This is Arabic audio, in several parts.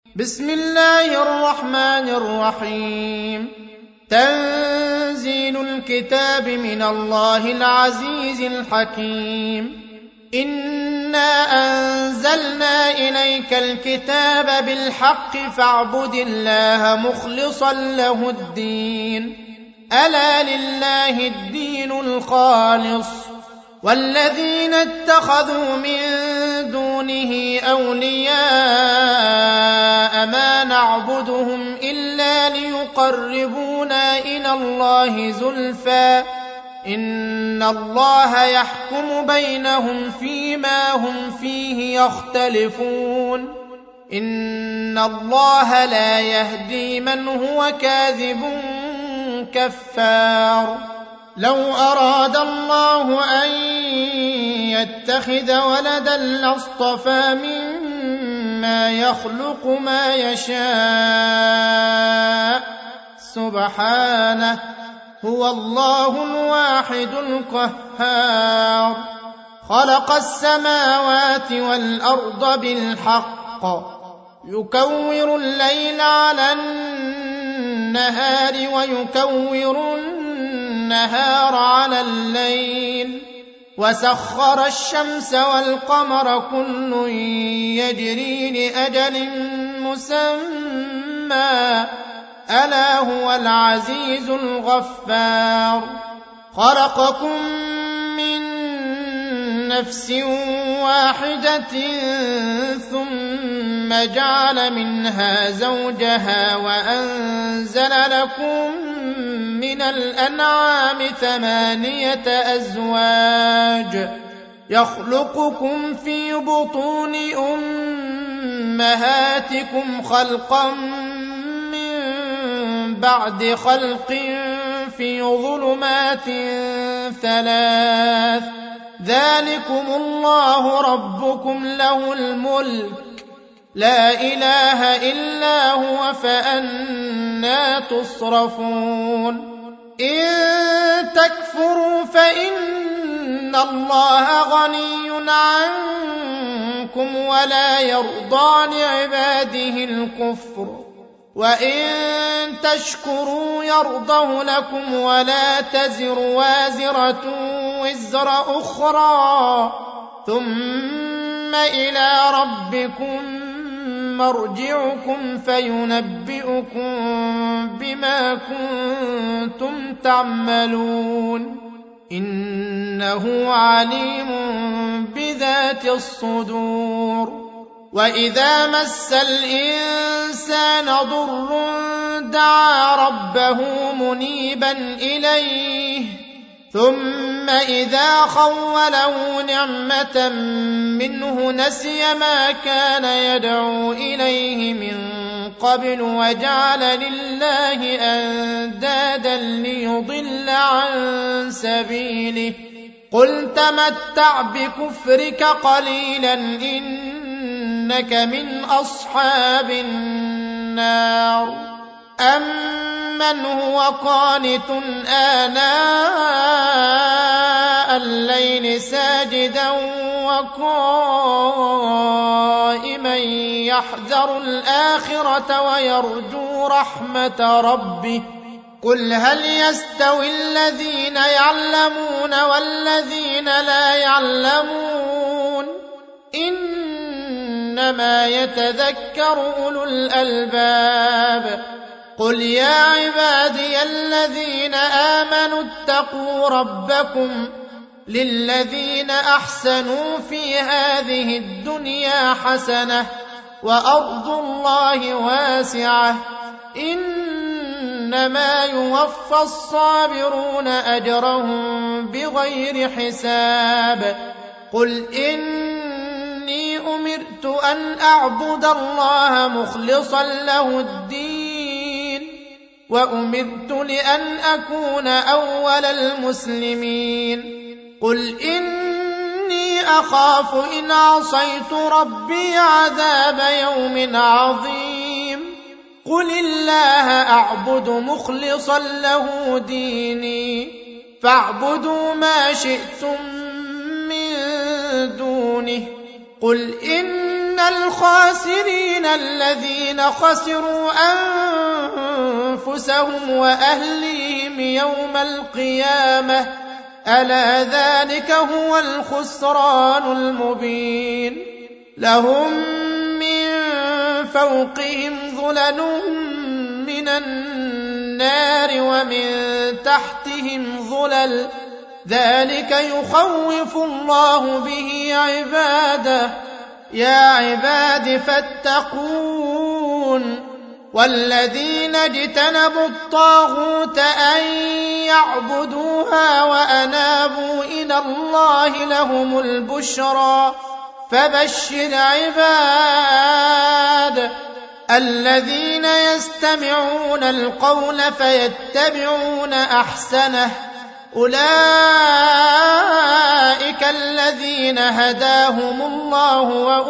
بسم الله الرحمن الرحيم. تنزيل الكتاب من الله العزيز الحكيم. إنا أنزلنا إليك الكتاب بالحق فاعبد الله مخلصا له الدين. ألا لله الدين الخالص والذين اتخذوا من دونه أولياء ما نعبدهم إلا ليقربونا إلى الله زلفى إن الله يحكم بينهم فيما هم فيه يختلفون. إن الله لا يهدي من هو كاذب كفار. لو أراد الله أن يتخذ ولدا لاصطفى مما يخلق ما يشاء سبحانه هو الله الواحد القهار. خلق السماوات والأرض بالحق يكور الليل على النهار ويكور النهار على الليل وسخر الشمس والقمر كل يجري لأجل مسمى ألا هو العزيز الغفار. خلقكم من نفس واحدة ثم جعل منها زوجها وأنزل لكم من الأنعام 8 أزواج يخلقكم في بطون أمهاتكم خلقا من بعد خلق في ظلمات 3 ذلكم الله ربكم له الملك لا إله إلا هو فأنى تصرفون. إن تكفروا فإن الله غني عنكم ولا يرضى لعباده الكفر وإن تشكروا يرضه لكم ولا تزر وازرة وزر أخرى ثم إلى ربكم مرجعكم فينبئكم بما كنتم تعملون إنه عليم بذات الصدور. وإذا مس الإنسان ضر دعا ربه منيبا إليه ثم إذا خوله نعمة منه نسي ما كان يدعو إليه من قبل وجعل لله أندادا ليضل عن سبيله. قل تمتع بكفرك قليلا إنك من أصحاب النار. أمن هو قانت آناء الليل ساجدا وقائما يحذر الآخرة ويرجو رحمة ربه قل هل يستوي الذين يعلمون والذين لا يعلمون إنما يتذكر أولو الألباب. قل يا عبادي الذين آمنوا اتقوا ربكم للذين أحسنوا في هذه الدنيا حسنة وأرض الله واسعة إنما يوفى الصابرون أجرهم بغير حساب. قل إني أمرت أن أعبد الله مخلصا له الدين وأمرت لأن أكون أول المسلمين. قل إني أخاف إن عصيت ربي عذاب يوم عظيم. قل الله أعبد مخلصا له ديني فاعبدوا ما شئتم من دونه. قل إن الخاسرين الذين خسروا أنفسهم وأهليهم يوم القيامة ألا ذلك هو الخسران المبين لهم من فوقهم ظلل من النار ومن تحتهم ظلل ذلك يخوف الله به عباده يا عباد فاتقون والذين اجتنبوا الطاغوت أن يعبدوها وأنابوا إلى الله لهم البشرى فبشر عباد الذين يستمعون القول فيتبعون أحسنه أولئك الذين هداهم الله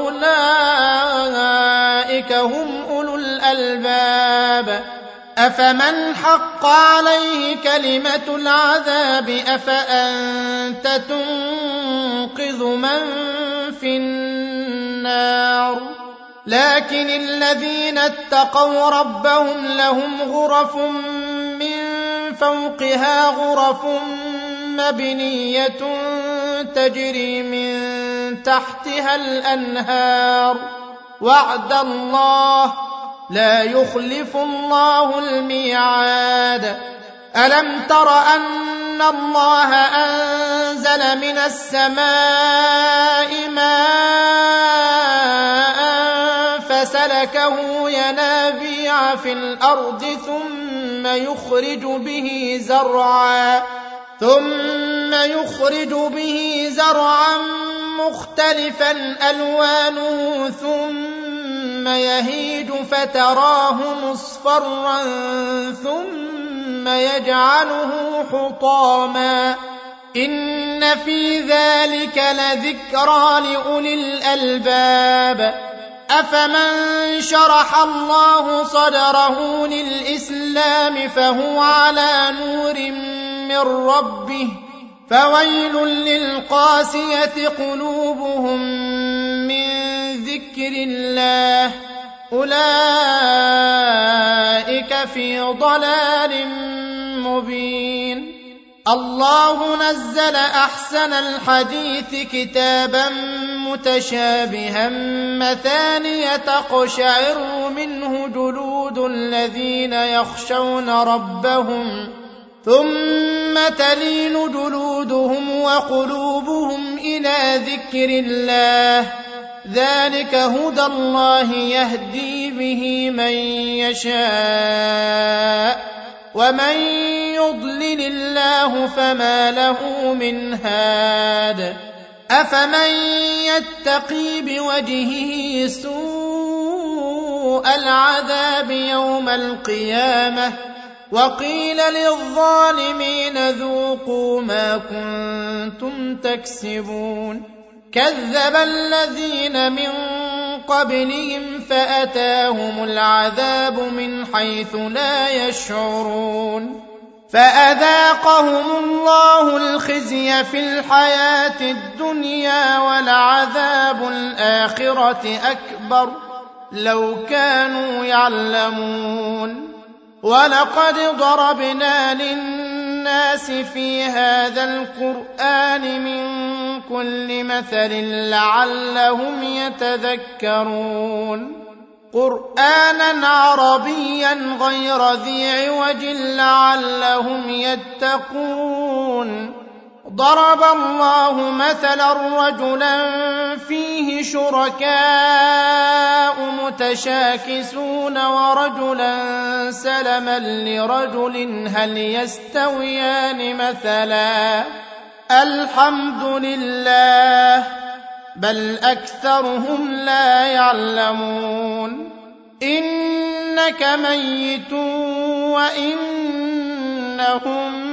وأولئك هم أولو الألباب أفمن حق عليه كلمة العذاب أفأنت تنقذ من في النار لكن الذين اتقوا ربهم لهم غرف من فوقها غرف مبنية تجري من تحتها الأنهار وعد الله لا يخلف الله الميعاد ألم تر أن الله أنزل من السماء ماء فسلكه ينابيع في الأرض ثم يخرج به زرعا مختلفا ألوانه ثم يهيج فتراه مصفرا ثم يجعله حطاما إن في ذلك لذكرى لأولي الألباب أفمن شرح الله صدره للإسلام فهو على نور من ربه فويل للقاسية قلوبهم من ذكر الله أولئك في ضلال مبين الله نزل أحسن الحديث كتابا متشابها مثانية تقشعر منه جلود الذين يخشون ربهم ثم تلين جلودهم وقلوبهم إلى ذكر الله ذلك هدى الله يهدي به من يشاء ومن يضلل الله فما له من هاد أفمن يتقي بوجهه سوء العذاب يوم القيامة وقيل للظالمين ذوقوا ما كنتم تكسبون كذب الذين من قبلهم فأتاهم العذاب من حيث لا يشعرون فأذاقهم الله الخزي في الحياة الدنيا ولعذاب الآخرة أكبر لو كانوا يعلمون ولقد ضربنا للناس في هذا القرآن من كل مثل لعلهم يتذكرون قرآنا عربيا غير ذي عوج لعلهم يتقون ضرب الله مثلا رجلا فيه شركاء متشاكسون ورجلا سلما لرجل هل يستويان مثلا الحمد لله بل أكثرهم لا يعلمون إنك ميت وإنهم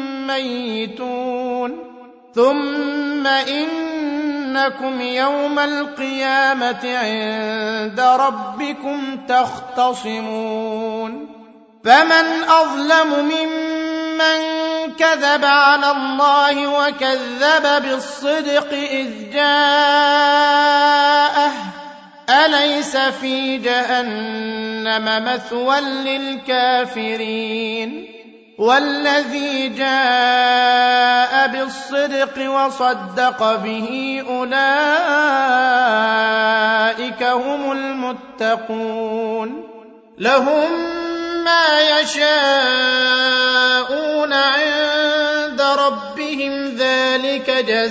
ميتون ثم إنكم يوم القيامة عند ربكم تختصمون فمن أظلم ممن كذب على الله وكذب بالصدق إذ جاءه أليس في جهنم مثوى للكافرين والذي جاء بالصدق وصدق به أولئك هم المتقون لهم ما يشاءون عند ربهم ذلك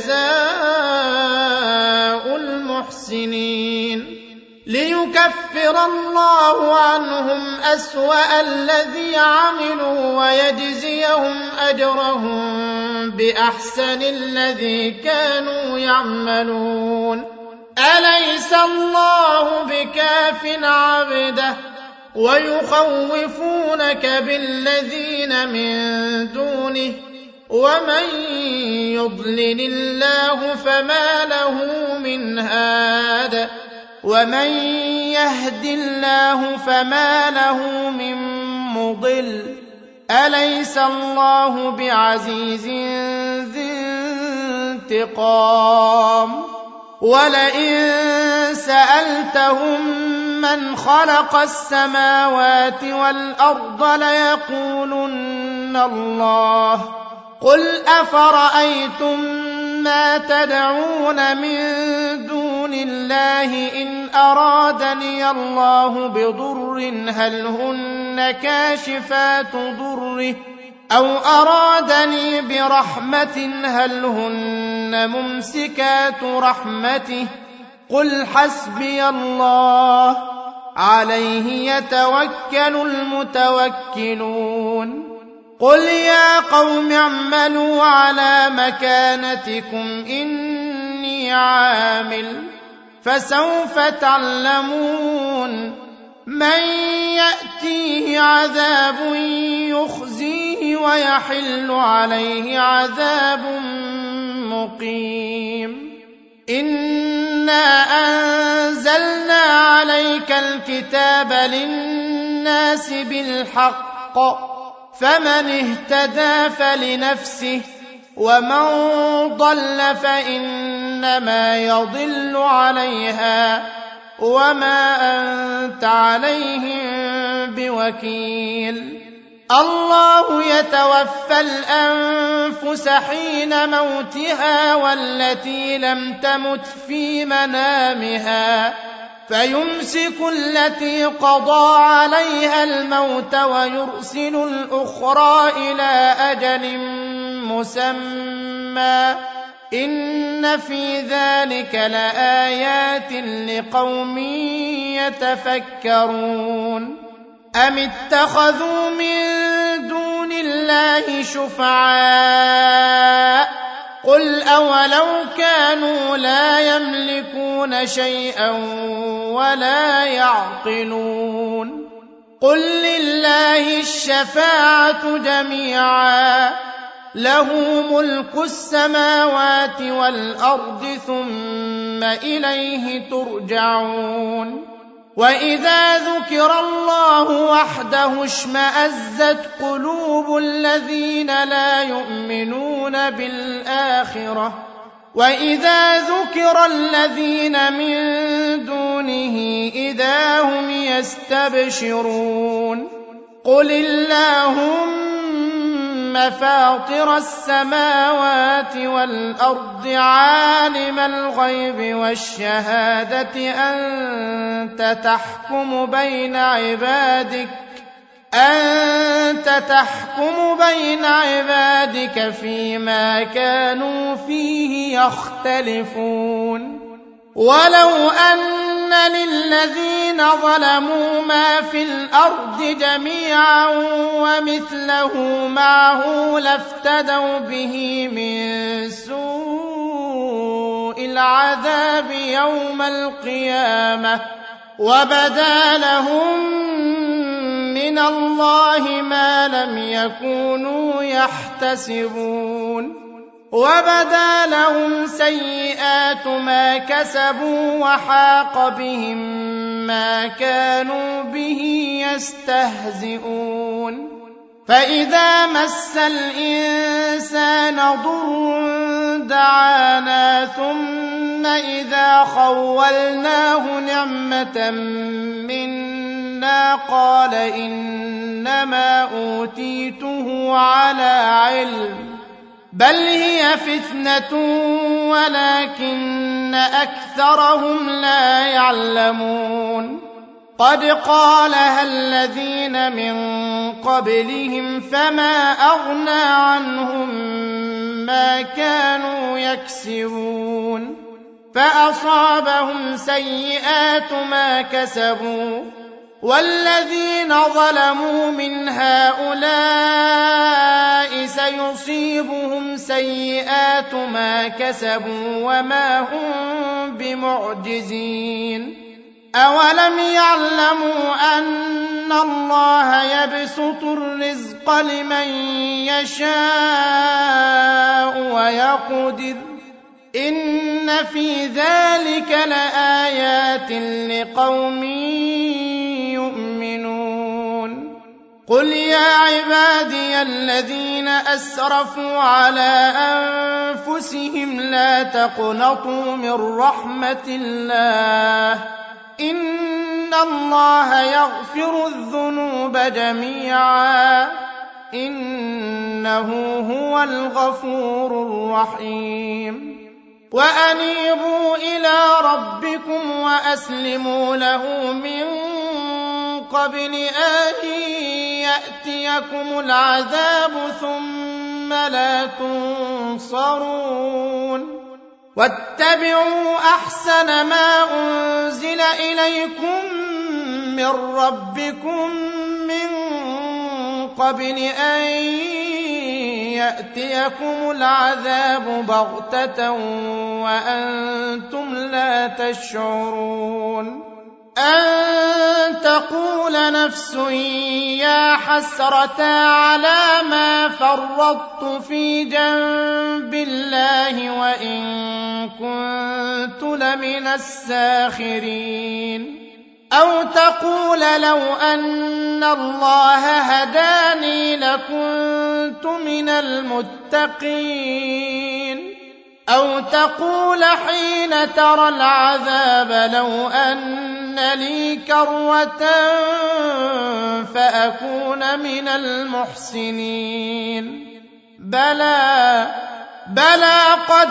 جزاء المحسنين ليكفر الله عنهم أسوأ الذي عملوا ويجزيهم أجرهم بأحسن الذي كانوا يعملون أليس الله بكاف عبده ويخوفونك بالذين من دونه ومن يضلل الله فما له من هاد ومن يهد الله فما له من مضل أليس الله بعزيز ذي انتقام ولئن سألتهم من خلق السماوات والأرض ليقولن الله قل أفرأيتم ما تدعون من دون الله إن أرادني الله بضر هل هن كاشفات ضره أو أرادني برحمة هل هن ممسكات رحمته قل حسبي الله عليه يتوكل المتوكلون قل يا قوم اعملوا على مكانتكم إني عامل فسوف تعلمون من يأتيه عذاب يخزيه ويحل عليه عذاب مقيم إنا أنزلنا عليك الكتاب للناس بالحق فمن اهتدى فلنفسه ومن ضل فإنما يضل عليها وما أنت عليهم بوكيل الله يتوفى الأنفس حين موتها والتي لم تمت في منامها فيمسك التي قضى عليها الموت ويرسل الأخرى إلى أجل مسمى إن في ذلك لآيات لقوم يتفكرون أم اتخذوا من دون الله شفعاء قل أولو كانوا لا يملكون شيئا ولا يعقلون قل لله الشفاعة جميعا له ملك السماوات والأرض ثم إليه ترجعون وإذا ذكر الله وحده اشمأزت قلوب الذين لا يؤمنون بالآخرة وإذا ذكر الذين من دونه إذا هم يستبشرون قل اللهم فاطر السماوات والأرض عالم الغيب والشهادة أنت تحكم بين عبادك فيما كانوا فيه يختلفون ولو أن للذين ظلموا ما في الأرض جميعا ومثله معه لافتدوا به من سوء العذاب يوم القيامة وبدا لهم من الله ما لم يكونوا يحتسبون وبدا لهم سيئات ما كسبوا وحاق بهم ما كانوا به يستهزئون فإذا مس الإنسان ضر دعانا ثم ثم إذا خولناه نعمة منا قال إنما أوتيته على علم بل هي فتنة ولكن أكثرهم لا يعلمون قد قالها الذين من قبلهم فما أغنى عنهم ما كانوا يكسبون فأصابهم سيئات ما كسبوا والذين ظلموا من هؤلاء سيصيبهم سيئات ما كسبوا وما هم بمعجزين أولم يعلموا أن الله يبسط الرزق لمن يشاء ويقدر إن في ذلك لآيات لقوم يؤمنون قل يا عبادي الذين أسرفوا على أنفسهم لا تقنطوا من رحمة الله إن الله يغفر الذنوب جميعا إنه هو الغفور الرحيم وأنيبوا إلى ربكم وأسلموا له من قبل أن يأتيكم العذاب ثم لا تنصرون واتبعوا أحسن ما أنزل إليكم من ربكم من قبل أن يأتيكم العذاب بغتة وأنتم لا تشعرون أن تقول نفس يا حسرة على ما فرطت في جنب الله وإن كنت لمن الساخرين أو تقول لو أن الله هداني لكنت من المتقين أو تقول حين ترى العذاب لو أن لي كروة فأكون من المحسنين بلى قد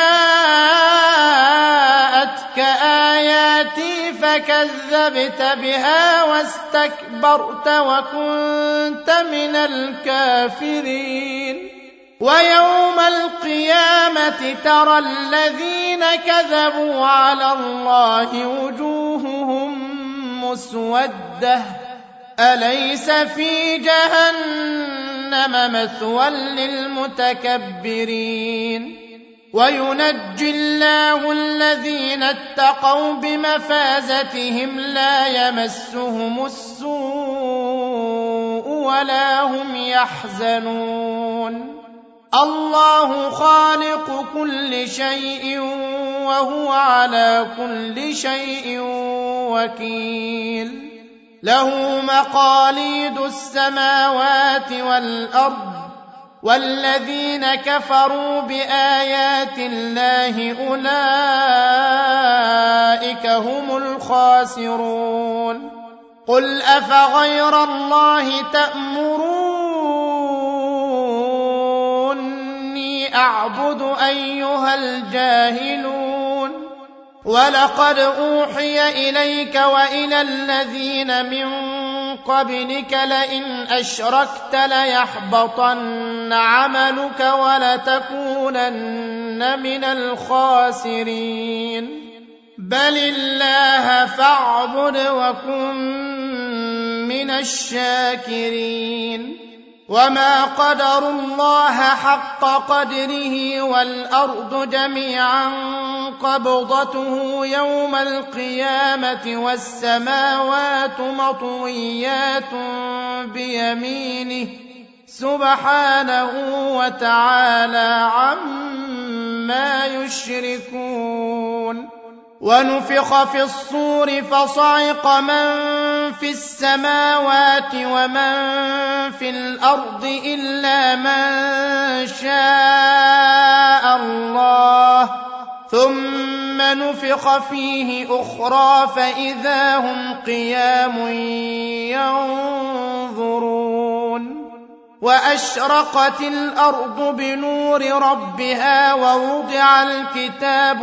جاءتك آياتي فكذبت بها واستكبرت وكنت من الكافرين ويوم القيامة ترى الذين كذبوا على الله وجوههم مسودة أليس في جهنم مثوى للمتكبرين وينجي الله الذين اتقوا بمفازتهم لا يمسهم السوء ولا هم يحزنون الله خالق كل شيء وهو على كل شيء وكيل له مقاليد السماوات والأرض والذين كفروا بآيات الله أولئك هم الخاسرون قل أفغير الله تأمروني أعبد أيها الجاهلون ولقد أوحي إليك وإلى الذين من قبلك لئن أشركت ليحبطن عملك ولتكونن من الخاسرين بل الله فاعبد وكن من الشاكرين وما قدروا الله حق قدره والأرض جميعا قبضته يوم القيامة والسماوات مطويات بيمينه سبحانه وتعالى عما يشركون ونفخ في الصور فصعق من في السماوات ومن في الأرض إلا من شاء الله ثم نفخ فيه أخرى فإذا هم قيام ينظرون وأشرقت الأرض بنور ربها ووضع الكتاب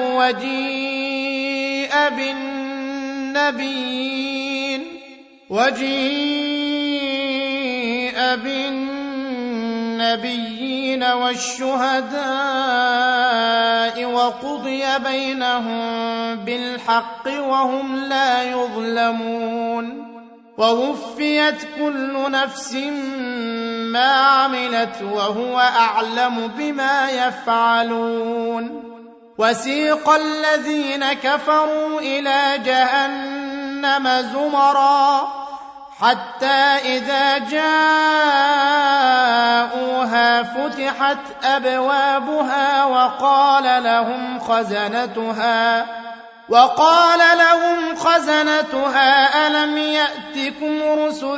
وجيء بالنبيين والشهداء وقضي بينهم بالحق وهم لا يظلمون ووفيت كل نفس ما عملت وهو أعلم بما يفعلون وسيق الذين كفروا إلى جهنم زمرا حتى إذا جاءوها فتحت أبوابها وقال لهم خزنتها ألم يأتكم رسل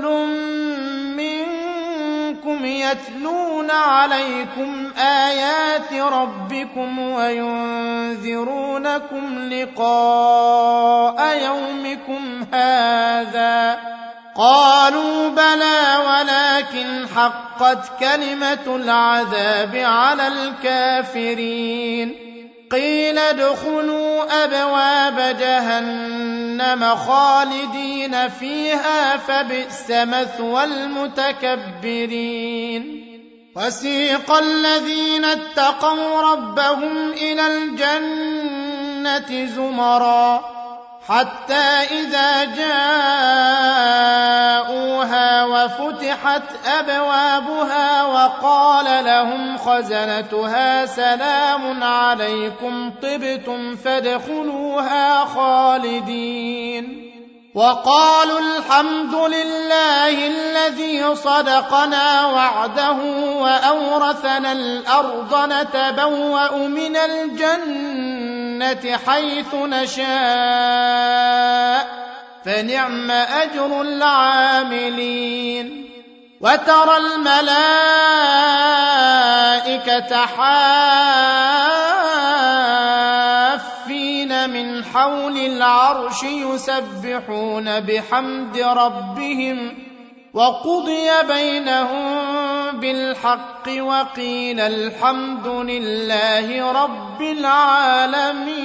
منكم يتلون عليكم آيات ربكم وينذرونكم لقاء يومكم هذا قالوا بلى ولكن حقت كلمة العذاب على الكافرين قيل ادخلوا أبواب جهنم خالدين فيها فبئس مثوى المتكبرين وسيق الذين اتقوا ربهم إلى الجنة زمرا حتى إذا جاءوها وفتحت أبوابها وقال لهم خزنتها سلام عليكم طبتم فادخلوها خالدين وقالوا الحمد لله الذي صدقنا وعده وأورثنا الأرض نتبوأ من الجنة حيث نشاء فنعم أجر العاملين وترى الملائكة حافين من حول العرش يسبحون بحمد ربهم وقضي بينهم بالحق وقيل الحمد لله رب العالمين.